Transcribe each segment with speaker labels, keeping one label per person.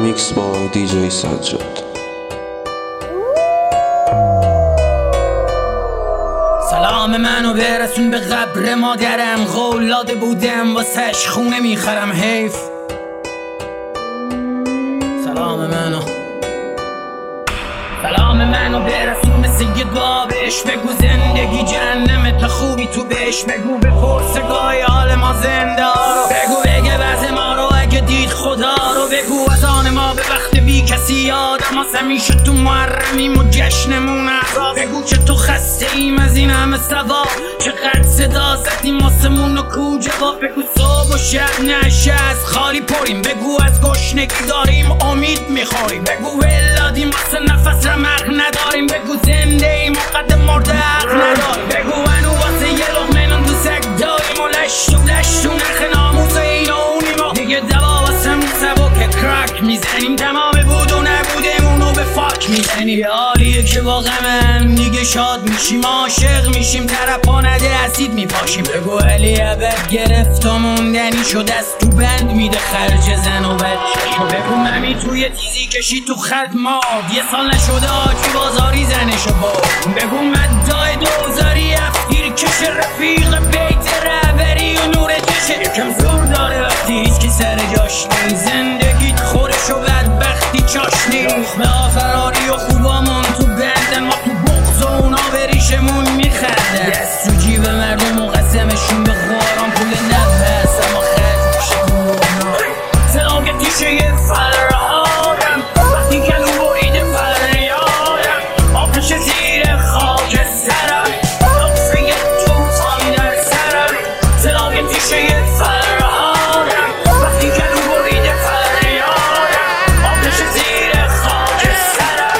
Speaker 1: ریمیکس با دیجی سجاد.
Speaker 2: سلام منو برسون به قبر مادرم، قولاده بودم واسش خونه میخرم حیف. سلام منو برسون مثل یه بابش، بگو زندگی جهنمه تا خوبی تو بهش، بگو به پرسگاه حال ما زنده رو، بگو بگه وضع ما رو اگه دید خدا رو، بگو از آن ما به وقت بی کسی یادم هست، همیشه تو محرمیم و جشنمون عذاب، بگو که تو خسته ایم از این همه سواب، چقدر صدا زدیم واسمون و کو جواب، بگو صبح و شب نشه از خالی پریم، بگو از گشنگی داریم امید میخوریم، بگو ولادیم واسه نفس رمق نداریم، بگو زنده ایم و قد مرده حق نداریم، بگو منو واسه یه لقمه نون تو سگ داریم و لشتو نخ ناموس این و اونیم و دیگه دوا واسه سبک کرک میزنیم، تمام بود و نبودمونو به فاک میزنیم، یه حالیه که با غمم دیگه شاد میشیم، عاشق میشیم طرفا نده اسید میپاشیم، بگو علی عبد گرفت و موندنی شد از تو بند میده خرج زن و بچه، بگو ممی توی تیزی کشی تو خط ماد، یه سال نشده آجی بازاری زنشو بود، بگو مدای دوزاری افگیر کش رفیق بیت رهبری و نور چشه، یکم زور داره وقتی هیچ کی سر جاش نی، زندگیت خورش و بدبختی چاشنی، به آفراری و خوبامون تو بندن، ما تو بغض و اونا به ریشمون میخندن، دست تو جیب مردم و قسمشون به خواران پول نفس، اما خرد میشه گونا سلاک تیشه یه فرهادم، وقتی کلو بریده فریادم، آتش زیر خاک سرم، نقصه یه توفان در سرم، سلاک تیشه یه فرهادم، وقتی کلو بریده فریادم، آتش زیر خاک سرم.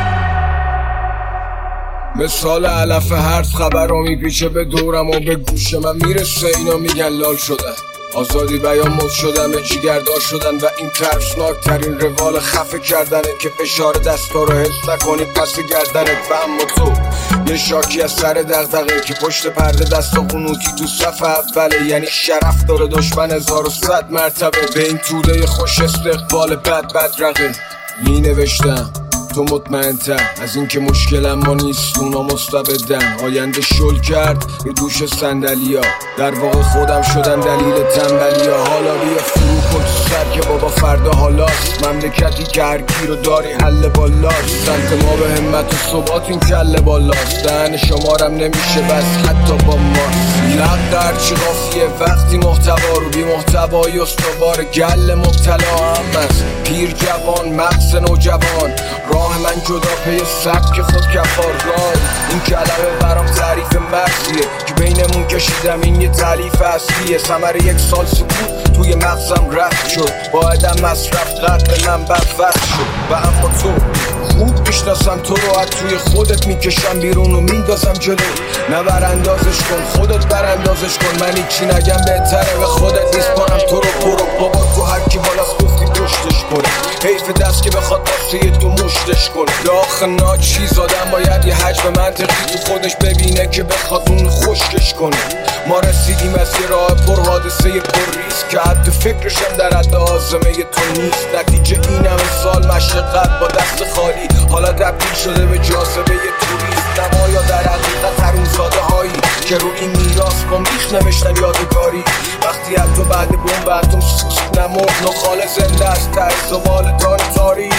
Speaker 3: مثال علف هرز خبر رو میپیچه به دورم و به گوش من میرسه، اینا میگن لال شدن، آزادی بیان مد شدن، جیگردار شدن و این ترسناک ترین روال خفه کردنه که فشار دستا رو حس نکنی پس گردنت، و اما تو یه شاکی از سر دغدغه که پشت پرده دستا قنوتی تو صف اوله، یعنی شرف داره دشمن 1100 مرتبه، به این توده خوش استقبال بد رقه می نوشتم تو مطمئن‌تر از این که مشکلم ما نیست، اونا مستبدن، آینده شل کرد رو دوش صندلیا، در واقع خودم شدم دلیل تنبلیا، حالا بیا فرو کن تو سر که بابا فردا حالاست، مملکتی که هر کی رو داری حل بالاست، سمت ما به همت و ثبات این کله بالاست، دهن شمارم نمیشه بس حتی با ما، لب در چی قافیه وقتی محتوا رو بی محتوای استوار گل مبتلا هم است، پیر جوان مغز نوجوان، راه من جدا پی سبک خود کفار رای، این کلمه برام تعریف مرزیه که بینمون کشیدم، این یه تعلیف اصلیه، ثمر یک سال سکوت توی مغزم رفت شد، بایدم مصرف قدر من بدفست شد، و اما تو خوب میشناسم تو رو، از توی خودت میکشم بیرون و میندازم جلو، نه براندازش کن خودت براندازش کن، من هیچی نگم بهتره به خودت نیست پارم تو رو برو، بابا تو هر کی بالاست گفتی پشتش کنه، حیف دست که بخواد دسته تو مشتش کنه، داخل ناچیز آدم باید یه حجم منطقی تو خودش ببینه که بخواد اون خشکش کنه، ما رسیدیم از یه راه پر حادثه پر ریسک که حد فکرشم در حد آزمه تو نیست، نتیجه این همه سال مشقت با دست خالی، حالا تبدیل شده به جاذبه یه توریست، نمایا در حقیقت حرومزاده هایی که رو این میراث با میخ نوشتن یادگاری، وقتی حتی بعد بمب اتم سوسک نمرد نخاله زنده از ته زبال تاریخ،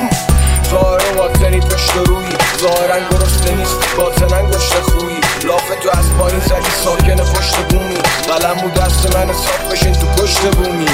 Speaker 3: ظاهر و باطنی پشت روی، ظاهرن گرسنه نیست باطنن گشته خویی، لاف تو از پایین زدی ساکن پشت بومی، قلم بود دست من حساب بشین تو پشت بومی.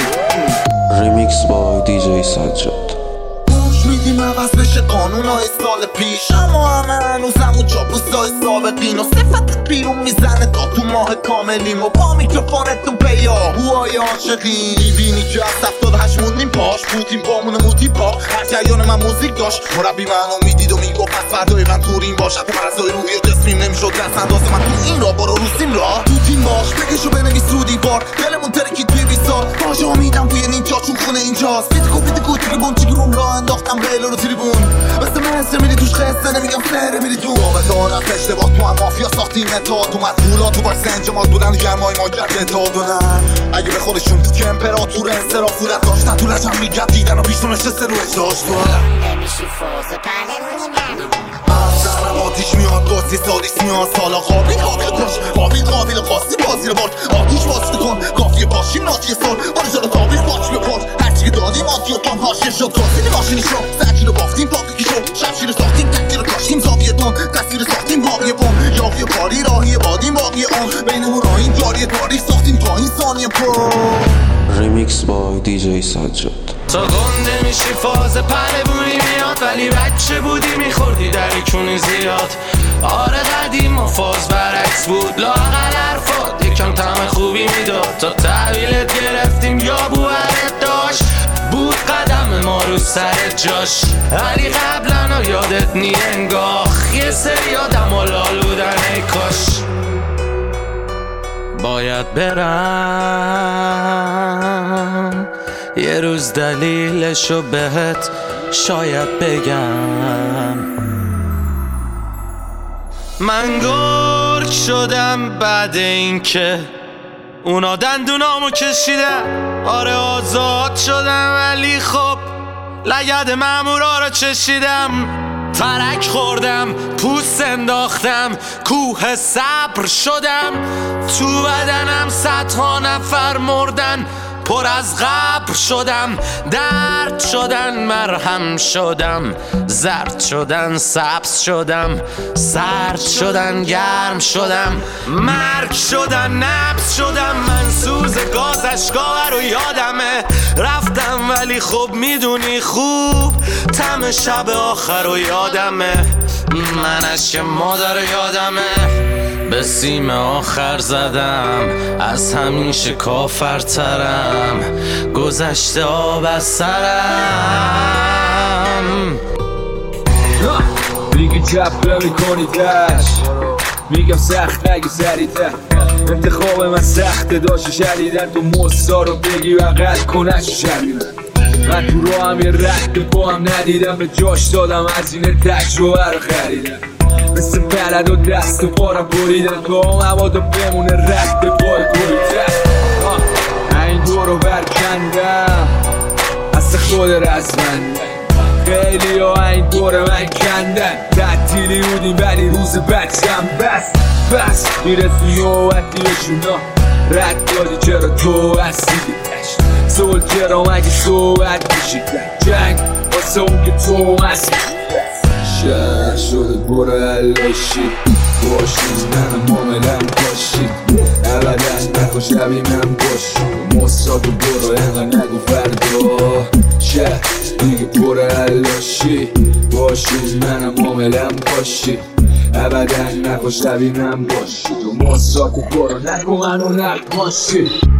Speaker 1: ریمیکس با دیجی سجاد.
Speaker 4: میدیم عوض بشه قانونای سال پیش، اما همه هنوز همون چاپوسای سابقین و صفتت بیرون میزنه تا تو ماه کاملیم و با میکروفونت تو پیا هوای عاشقین، میبینی که از 78 موندیم پاش بودیم بامون موتی پا، هر جریان من موزیک داشت، مربی منو میدید و میگفت پس فردای من تورین باش، حتی مرزای روحی و جسمیم نمیشد رس انداز من تو این را برو روسیم را تو تیم باش، بگشو بنویس رو دیوار، دلمون ترکی توی بیسار، باجا میدم توی نینجا چون خونه اینجاست، بیتکو تریبون چی گروم را انداختم بیلو رو تریبون، مثل من قصه میری توش قصه نمیگم سهره میری تو رابطه از اشتباه تو هم مافیا ساختیم متاد تو مدهولا تو باش سنجمات بودن گرمای ما گرد دادونن اگه به خودشون تو امپراتور انصرافورت داشتن تو لجم میگم دیدن و پیشتون نشسته رو اجداش
Speaker 5: نمیشی فاز پهلوانی
Speaker 4: سرم آتیش میاد قاسی سالیس میاد سالا قابل قابل قاسی بازی رو برد آتیش بازی کن کافیه باشیم ناتی سال آره جلو تابیل باش بپرد هرچی که دادیم آتی و تام هاشیه شد کاسی ماشینی شد سرکی رو بافتیم پاکی شد شمشی رو ساختیم تکی رو کاشتیم زاویه دون تصویر ساختیم باقی بوم یاقی پاری راهی بادیم باقی اون بینمون راهیم جاری تاریخ ساختیم تا این ثانیه پر
Speaker 1: Remix by DJ سجاد.
Speaker 2: تا گنده میشی فاز پهلوانی میاد ولی بچه بودی میخوردی در کونی زیاد آره قدیم و فاز برعکس بود لااقل حرفات یکم طعم خوبی میداد تا تحویلت گرفتیم یا بوهرت داشت بود قدم ما رو سر جاش ولی قبلا یادت نی انگاه یه سری آدم و لال بودن ای کاش باید برم یه روز دلیلشو بهت شاید بگم من گرگ شدم بعد اینکه اونا دندونامو کشیدن آره آزاد شدم ولی خب لگد مامورا رو چشیدم ترک خوردم پوست انداختم کوه صبر شدم تو بدنم صدها نفر مردن پر از قبر شدم درد شدن مرهم شدم زرد شدن سبز شدم سرد شدن گرم شدم مرگ شدن نبض شدم من سوز گاز اشکا رو یادمه رفتم ولی خب میدونی خوب طعم شب آخر رو یادمه من اشک مادر یادمه به سیم آخر زدم از همیشه کافرترم گذشته آب از سرم
Speaker 6: میگی چپه میکنی دش میگم سخت نگی سریعتر انتخاب من سخته داشت شدیدن تو مصدا رو بگی و قد کنش شدیدن من تو رو هم یه رد با هم ندیدم به جاش دادم از این تجربه رو خریدم مثل بلد و دست و پارم بریدم تا مواد بمونه رد پای بریدم این دور رو برکندم از خود رزمندم خیلی ها این دور من کندن تعطیلی بودیم ولی روز بچم بس میرسی نوبتی بشونا رد دادی چرا تو هستی سول چرا مگه صحبت میشید جنگ واسه اون که تو هستی شهر شده برو علاشی باشید من معاملم باشید ابدا نکن شبیه من باشید مصاد و برو اینقدر نگو فردا شهر دیگه برو علاشی باشید من معاملم باشید ابدا نکن شبیه من باشید مصاد و برو نگو منو نکن باشید